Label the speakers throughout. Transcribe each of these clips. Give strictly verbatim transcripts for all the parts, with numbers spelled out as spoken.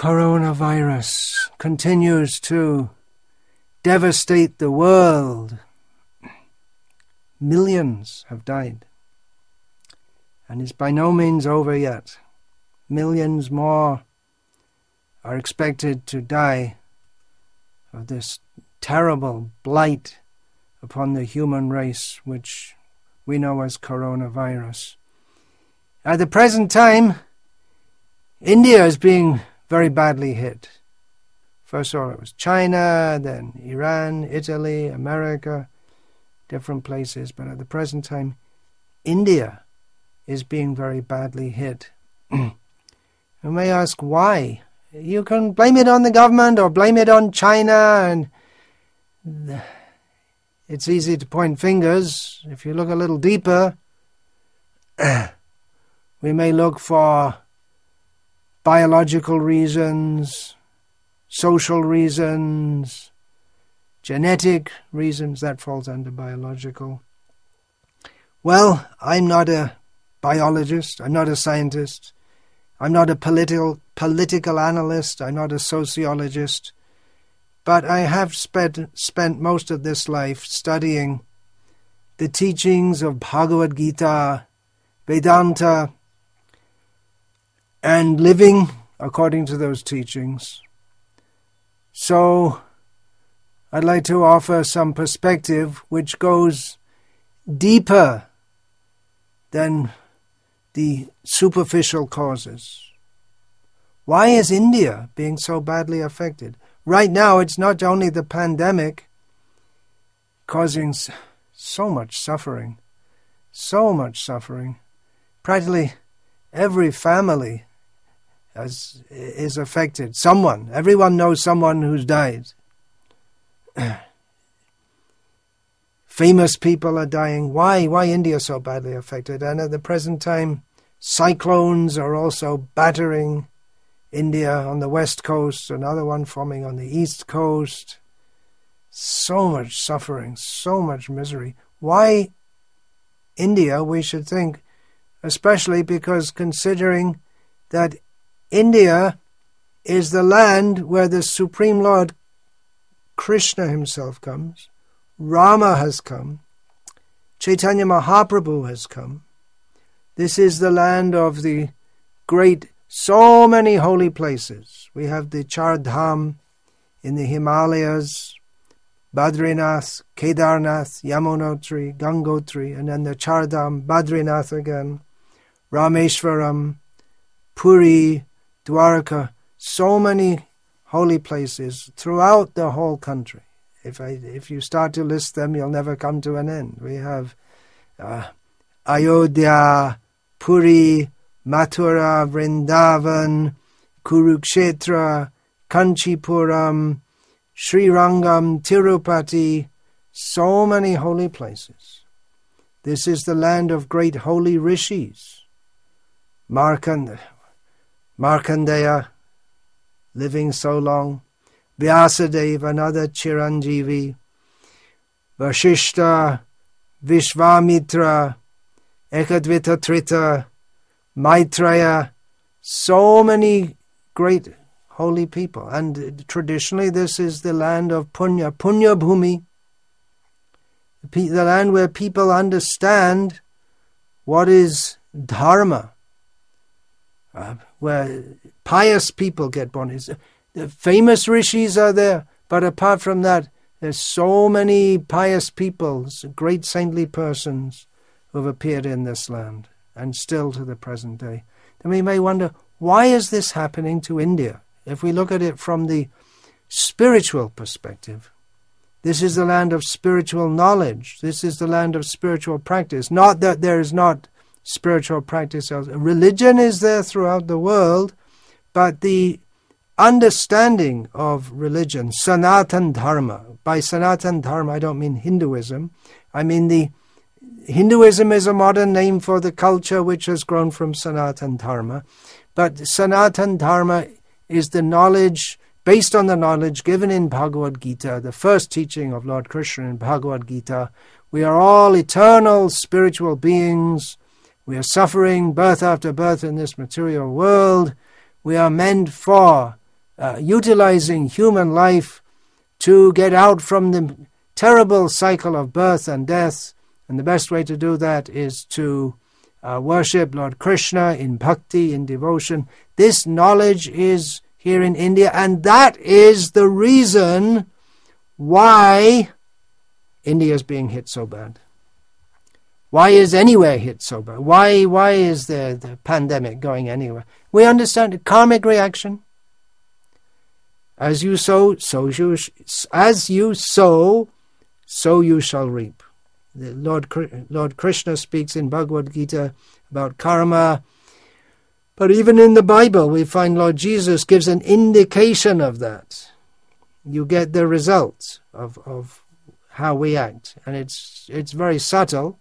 Speaker 1: coronavirus continues to devastate the world. Millions have died, and it's by no means over yet. Millions more are expected to die of this terrible blight upon the human race, which we know as coronavirus. At the present time, India is being very badly hit. First of all, it was China, then Iran, Italy, America, different places. But at the present time, India is being very badly hit. You may ask why. You can blame it on the government or blame it on China, and it's easy to point fingers. If you look a little deeper, we may look for biological reasons, social reasons, genetic reasons. That falls under biological. Well, I'm not a biologist. I'm not a scientist. I'm not a political political analyst. I'm not a sociologist. But I have spent, spent most of this life studying the teachings of Bhagavad Gita, Vedanta, and living according to those teachings. So I'd like to offer some perspective which goes deeper than the superficial causes. Why is India being so badly affected? Right now, it's not only the pandemic causing so much suffering, so much suffering. Practically every family has, is affected. Someone, everyone knows someone who's died. Famous people are dying. Why? Why India so badly affected? And at the present time, cyclones are also battering India on the west coast, another one forming on the east coast. So much suffering, so much misery. Why India, we should think, especially because considering that India is the land where the Supreme Lord Krishna himself comes, Rama has come, Chaitanya Mahaprabhu has come. This is the land of the great, so many holy places. We have the Char Dham in the Himalayas, Badrinath, Kedarnath, Yamunotri, Gangotri, and then the Char Dham, Badrinath again, Rameshwaram, Puri, Dwarka, so many holy places throughout the whole country. If I, if you start to list them, you'll never come to an end. We have uh, Ayodhya, Puri, Mathura, Vrindavan, Kurukshetra, Kanchipuram, Srirangam, Tirupati, so many holy places. This is the land of great holy rishis. Markand- Markandeya, living so long, Vyasadeva, another Chiranjeevi, Vashishta, Vishvamitra, Ekadvita Trita, Maitreya, so many great holy people. And traditionally this is the land of Punya, Punya Bhumi, the land where people understand what is dharma, uh, where pious people get born. The famous rishis are there, but apart from that, there's so many pious people, great saintly persons who have appeared in this land, and still to the present day. Then we may wonder, why is this happening to India? If we look at it from the spiritual perspective, this is the land of spiritual knowledge. This is the land of spiritual practice. Not that there is not spiritual practice. Religion is there throughout the world, but the understanding of religion, Sanatan Dharma. By Sanatan Dharma, I don't mean Hinduism. I mean the Hinduism is a modern name for the culture which has grown from Sanatan Dharma. But Sanatan Dharma is the knowledge, based on the knowledge given in Bhagavad Gita, the first teaching of Lord Krishna in Bhagavad Gita. We are all eternal spiritual beings. We are suffering birth after birth in this material world. We are meant for uh, utilizing human life to get out from the terrible cycle of birth and death. And the best way to do that is to uh, worship Lord Krishna in bhakti, in devotion. This knowledge is here in India, and that is the reason why India is being hit so bad. Why is anywhere hit so bad? Why why is the, the pandemic going anywhere? We understand the karmic reaction. As you sow, so you as you sow, so you shall reap. The Lord Lord Krishna speaks in Bhagavad Gita about karma. But even in the Bible, we find Lord Jesus gives an indication of that. You get the results of, of how we act. And it's it's very subtle.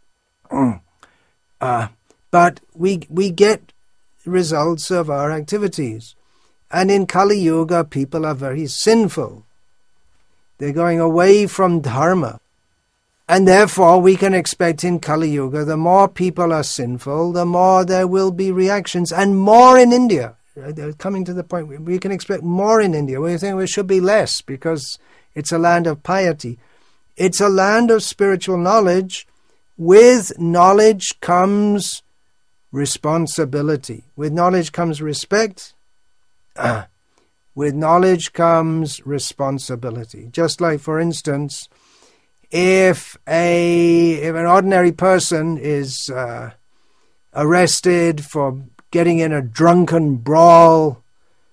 Speaker 1: uh, but we we get results of our activities. And in Kali Yuga, people are very sinful. They're going away from dharma. And therefore, we can expect in Kali Yuga, the more people are sinful, the more there will be reactions, and more in India. Coming to the point, we can expect more in India. We think it should be less because it's a land of piety. It's a land of spiritual knowledge. With knowledge comes responsibility. With knowledge comes respect. Uh, with knowledge comes responsibility. Just like, for instance, if a if an ordinary person is uh, arrested for getting in a drunken brawl,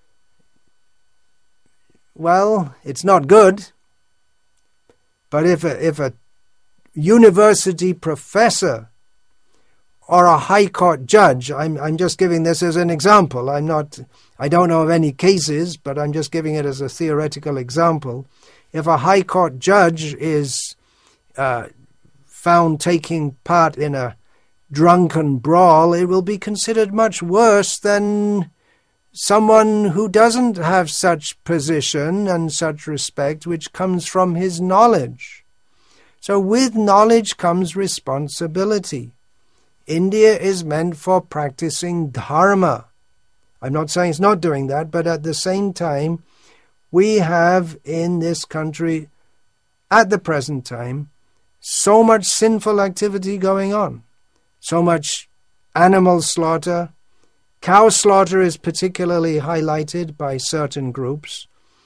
Speaker 1: well, it's not good. But if a, if a university professor or a high court judge, I'm I'm just giving this as an example. I'm not I don't know of any cases, but I'm just giving it as a theoretical example. If a high court judge is uh, found taking part in a drunken brawl, it will be considered much worse than someone who doesn't have such position and such respect, which comes from his knowledge. So with knowledge comes responsibility. India is meant for practicing dharma. I'm not saying it's not doing that, but at the same time, we have in this country, at the present time, so much sinful activity going on. So much animal slaughter. Cow slaughter is particularly highlighted by certain groups.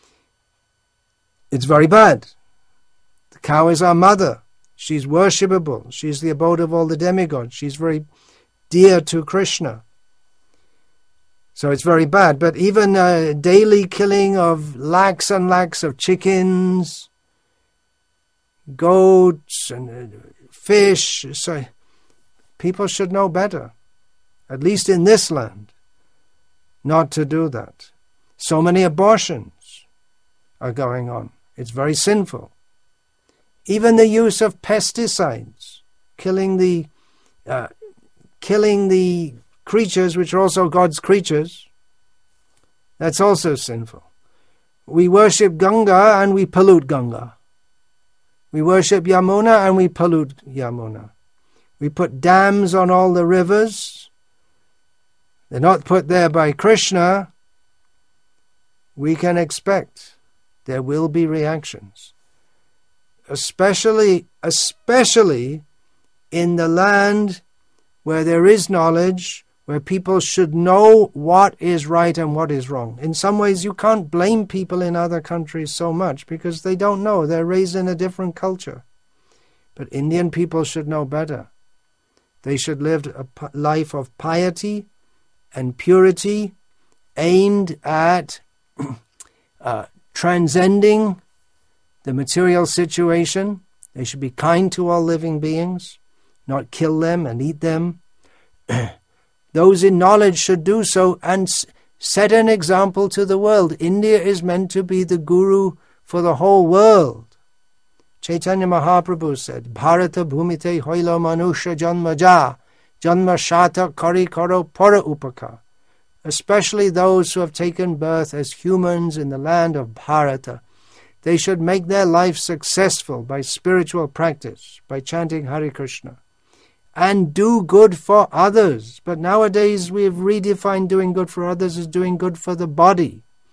Speaker 1: It's very bad. The cow is our mother. She's worshipable. She's the abode of all the demigods. She's very dear to Krishna. So it's very bad. But even uh, daily killing of lakhs and lakhs of chickens, goats, and uh, fish. So people should know better, at least in this land, not to do that. So many abortions are going on. It's very sinful. Even the use of pesticides, killing the uh, killing the creatures which are also God's creatures, that's also sinful. We worship Ganga and we pollute Ganga. We worship Yamuna and we pollute Yamuna. We put dams on all the rivers. They're not put there by Krishna. We can expect there will be reactions. Especially, especially in the land where there is knowledge, where people should know what is right and what is wrong. In some ways, you can't blame people in other countries so much because they don't know. They're raised in a different culture. But Indian people should know better. They should live a life of piety and purity aimed at uh, transcending the material situation. They should be kind to all living beings, not kill them and eat them. Those in knowledge should do so and s- set an example to the world. India is meant to be the guru for the whole world. Chaitanya Mahaprabhu said, Bharata bhumite hoilo manusha janma ja, janma shata kari karo para upaka. Especially those who have taken birth as humans in the land of Bharata. They should make their life successful by spiritual practice, by chanting Hare Krishna, and do good for others. But nowadays we have redefined doing good for others as doing good for the body.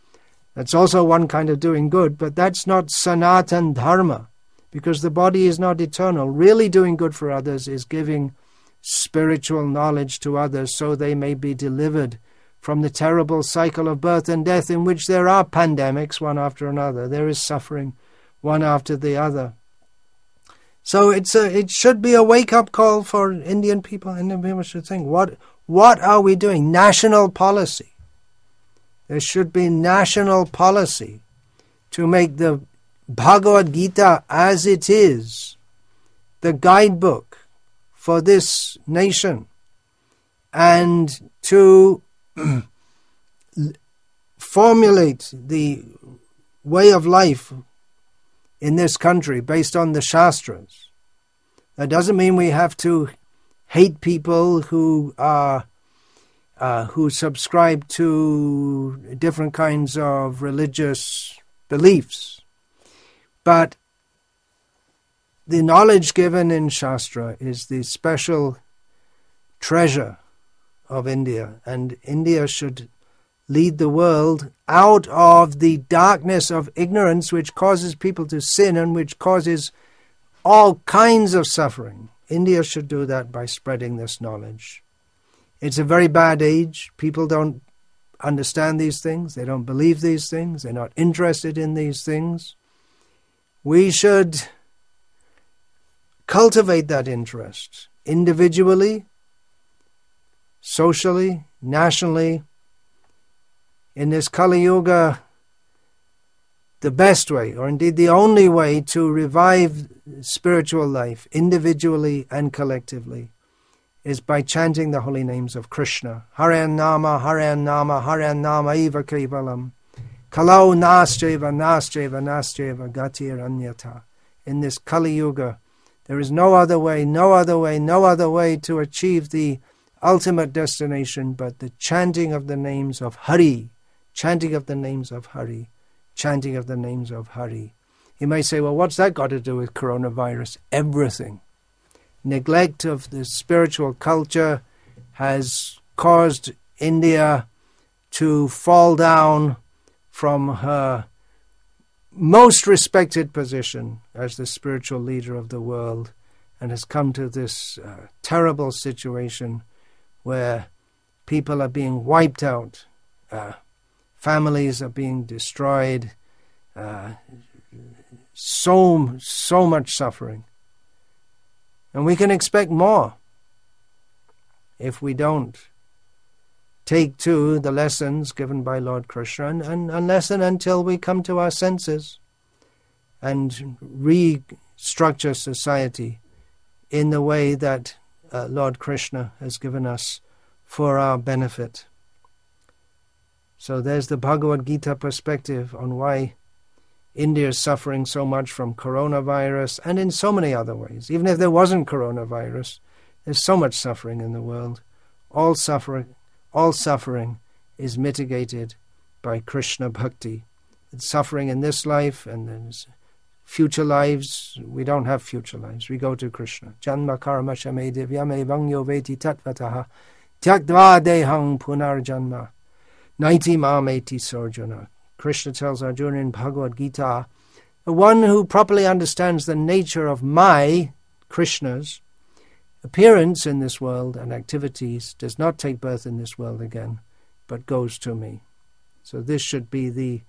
Speaker 1: That's also one kind of doing good, but that's not Sanatan Dharma, because the body is not eternal. Really doing good for others is giving spiritual knowledge to others so they may be delivered from the terrible cycle of birth and death in which there are pandemics one after another. There is suffering one after the other. So it's a, it should be a wake-up call for Indian people. Indian people should think, what, what are we doing? National policy. There should be national policy to make the Bhagavad Gita as it is the guidebook for this nation, and to formulate the way of life in this country based on the Shastras. That doesn't mean we have to hate people who are uh, who subscribe to different kinds of religious beliefs. But the knowledge given in Shastra is the special treasure of India, and India should lead the world out of the darkness of ignorance which causes people to sin and which causes all kinds of suffering. India should do that by spreading this knowledge. It's a very bad age. People don't understand these things. They don't believe these things. They're not interested in these things. We should cultivate that interest individually, socially, nationally. In this Kali Yuga, the best way, or indeed the only way to revive spiritual life individually and collectively, is by chanting the holy names of Krishna. Haran Nama, Haran Nama, Haran Nama Eva Kevalam. Kalau Nascheva, Nascheva, Nascheva, Gatir Anyata. In this Kali Yuga, there is no other way, no other way, no other way to achieve the ultimate destination but the chanting of the names of Hari, chanting of the names of Hari, chanting of the names of Hari. You may say, well, what's that got to do with coronavirus? Everything. Neglect of the spiritual culture has caused India to fall down from her most respected position as the spiritual leader of the world, and has come to this uh, terrible situation where people are being wiped out, uh, families are being destroyed, uh, so, so much suffering. And we can expect more if we don't take to the lessons given by Lord Krishna, and, and, and lesson until we come to our senses and restructure society in the way that uh, Lord Krishna has given us for our benefit. So there's the Bhagavad Gita perspective on why India is suffering so much from coronavirus, and in so many other ways. Even if there wasn't coronavirus, there's so much suffering in the world. All suffering, all suffering is mitigated by Krishna Bhakti. It's suffering in this life, and there's future lives. We don't have future lives. We go to Krishna. Janma karma shame divyame vangyo veti tatvataha tyaktva dehang punar janma naiti mameti sarjuna. Krishna tells Arjuna in Bhagavad Gita, the one who properly understands the nature of my, Krishna's, appearance in this world and activities does not take birth in this world again, but goes to me. So this should be the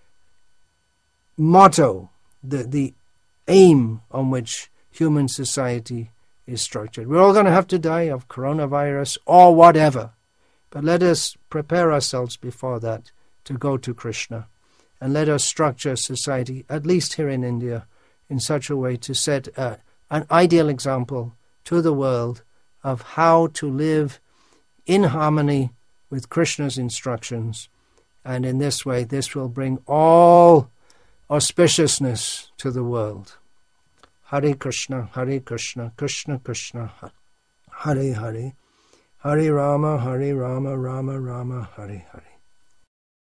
Speaker 1: motto, the, the aim on which human society is structured. We're all going to have to die of coronavirus or whatever, but let us prepare ourselves before that to go to Krishna, and let us structure society, at least here in India, in such a way to set uh, an ideal example to the world of how to live in harmony with Krishna's instructions. And in this way, this will bring all auspiciousness to the world. Hare Krishna, Hare Krishna, Krishna Krishna, Hare Hare, Hare Rama, Hare Rama, Rama Rama, Hare Hare.